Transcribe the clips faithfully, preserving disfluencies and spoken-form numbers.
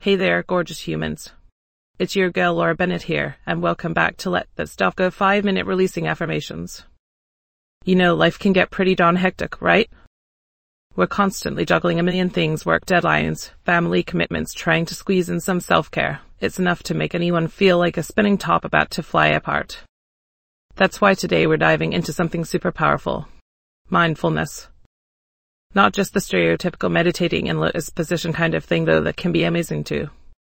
Hey there, gorgeous humans. It's your girl Laura Bennett here, and welcome back to Let That Stuff Go five minute Releasing Affirmations. You know, life can get pretty darn hectic, right? We're constantly juggling a million things, work deadlines, family commitments, trying to squeeze in some self-care. It's enough to make anyone feel like a spinning top about to fly apart. That's why today we're diving into something super powerful. Mindfulness. Not just the stereotypical meditating in lotus position kind of thing, though, that can be amazing too.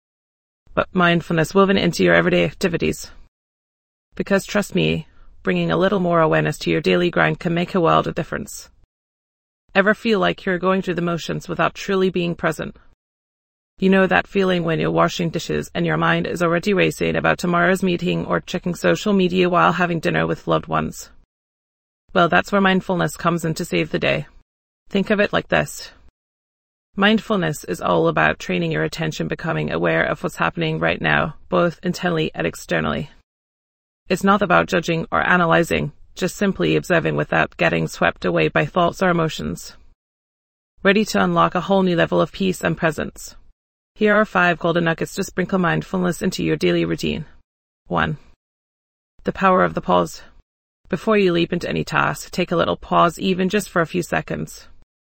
But mindfulness woven into your everyday activities. Because trust me, bringing a little more awareness to your daily grind can make a world of difference. Ever feel like you're going through the motions without truly being present? You know that feeling when you're washing dishes and your mind is already racing about tomorrow's meeting or checking social media while having dinner with loved ones? Well, that's where mindfulness comes in to save the day. Think of it like this. Mindfulness is all about training your attention, becoming aware of what's happening right now, both internally and externally. It's not about judging or analyzing, just simply observing without getting swept away by thoughts or emotions. Ready to unlock a whole new level of peace and presence? Here are five golden nuggets to sprinkle mindfulness into your daily routine. one. The power of the pause. Before you leap into any task, take a little pause, even just for a few seconds.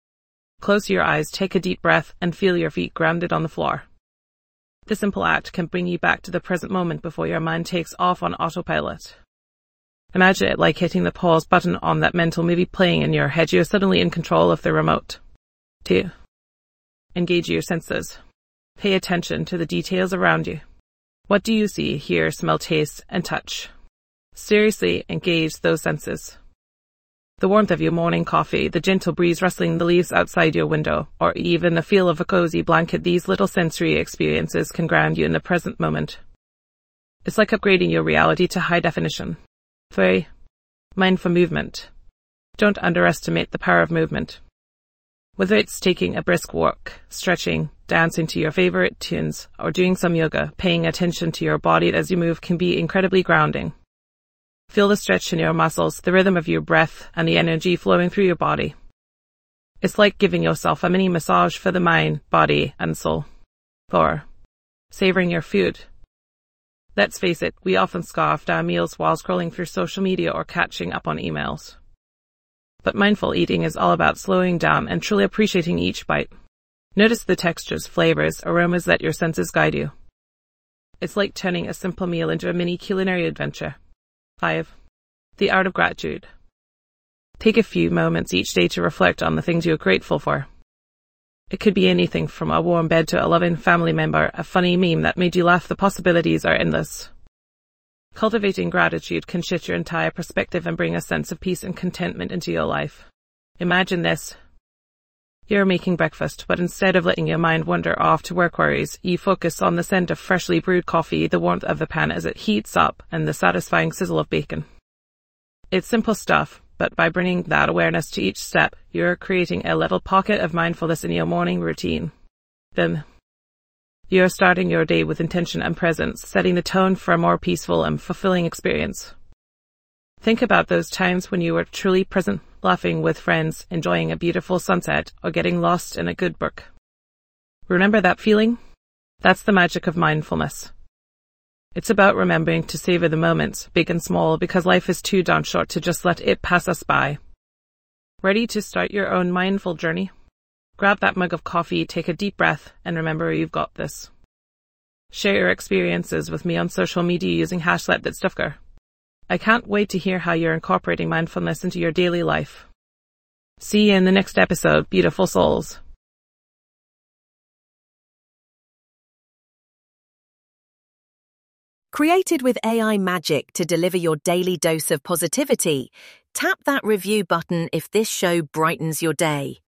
Close your eyes, take a deep breath, and feel your feet grounded on the floor. This simple act can bring you back to the present moment before your mind takes off on autopilot. Imagine it like hitting the pause button on that mental movie playing in your head. You're suddenly in control of the remote. two. Engage your senses. Pay attention to the details around you. What do you see, hear, smell, taste, and touch? Seriously engage those senses. The warmth of your morning coffee, the gentle breeze rustling the leaves outside your window, or even the feel of a cozy blanket, these little sensory experiences can ground you in the present moment. It's like upgrading your reality to high definition. three. Mindful movement. Don't underestimate the power of movement. Whether it's taking a brisk walk, stretching, dancing to your favorite tunes, or doing some yoga, paying attention to your body as you move can be incredibly grounding. Feel the stretch in your muscles, the rhythm of your breath, and the energy flowing through your body. It's like giving yourself a mini massage for the mind, body, and soul. four. Savoring your food. Let's face it, we often scarf down meals while scrolling through social media or catching up on emails. But mindful eating is all about slowing down and truly appreciating each bite. Notice the textures, flavors, aromas that your senses guide you. It's like turning a simple meal into a mini culinary adventure. five. The art of gratitude. Take a few moments each day to reflect on the things you're grateful for. It could be anything from a warm bed to a loving family member, a funny meme that made you laugh. The possibilities are endless. Cultivating gratitude can shift your entire perspective and bring a sense of peace and contentment into your life. Imagine this. You're making breakfast, but instead of letting your mind wander off to work worries, you focus on the scent of freshly brewed coffee, the warmth of the pan as it heats up, and the satisfying sizzle of bacon. It's simple stuff, but by bringing that awareness to each step, you're creating a little pocket of mindfulness in your morning routine. Then, you're starting your day with intention and presence, setting the tone for a more peaceful and fulfilling experience. Think about those times when you were truly present, laughing with friends, enjoying a beautiful sunset, or getting lost in a good book. Remember that feeling? That's the magic of mindfulness. It's about remembering to savor the moments, big and small, because life is too darn short to just let it pass us by. Ready to start your own mindful journey? Grab that mug of coffee, take a deep breath, and remember you've got this. Share your experiences with me on social media using hashtag LetThatStuffGo. I can't wait to hear how you're incorporating mindfulness into your daily life. See you in the next episode, beautiful souls. Created with A I magic to deliver your daily dose of positivity, tap that review button if this show brightens your day.